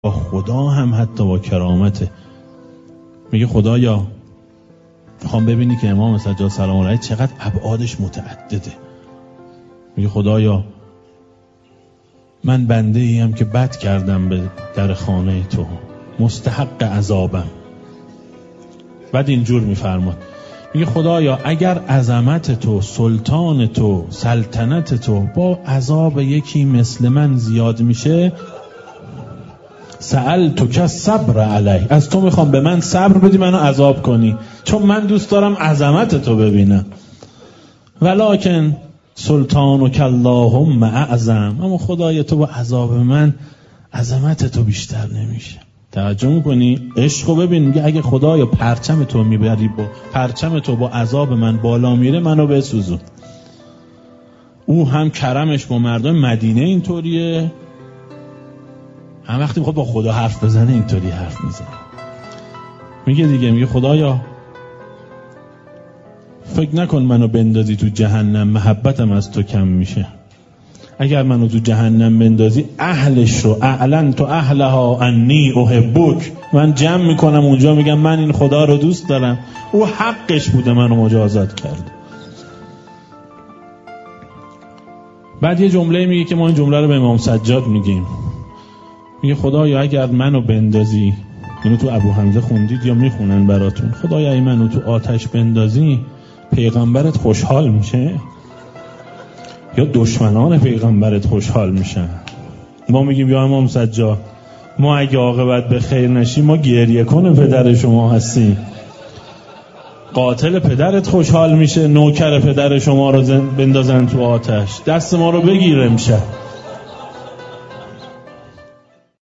با خدا هم حتی با کرامته. میگه خدایا میخوام ببینی که امام سجاد سلام علیه چقدر ابعادش متعدده. میگه خدایا من بنده ایم که بد کردم به در خانه تو، مستحق عذابم. بعد اینجور میفرماد، میگه خدایا اگر عظمت تو، سلطان تو، سلطنت تو با عذاب یکی مثل من زیاد میشه، سألتک صبر علیه، از تو میخوام به من صبر بدی، منو عذاب کنی، چون من دوست دارم عظمت تو ببینم. ولکن سلطانک اللهم اعظم، اما خدای تو با عذاب من عظمت تو بیشتر نمیشه. توجه میکنی؟ عشقو ببین. میگه اگه خدایا پرچم تو میبری، با پرچم تو با عذاب من بالا میره، منو بسوزون. او هم کرمش با مردم مدینه اینطوریه، هم وقتی میخواد با خدا حرف بزنه اینطوری حرف میزنه. میگه دیگه، میگه خدایا فکر نکن منو بندازی تو جهنم محبتم از تو کم میشه. اگر منو تو جهنم بندازی اهلش رو اعلن تو اهلها انی احبک، من جمع میکنم اونجا، میگم من این خدا رو دوست دارم، او حقش بوده منو مجازات کرد. بعد یه جمله میگه که ما این جمله رو به امام سجاد میگیم، میگه خدایا اگر منو بندازی، اینو تو ابو حمزه خوندید یا میخونن براتون، خدایا اگه منو تو آتش بندازی پیغمبرت خوشحال میشه یا دشمنان پیغمبرت خوشحال میشن؟ ما میگیم یا امام سجاد ما اگه عاقبت به خیر نشیم ما گریه کنه پدر شما هستیم، قاتل پدرت خوشحال میشه نوکر پدر شما رو بندازن تو آتش، دست ما رو بگیره میشه.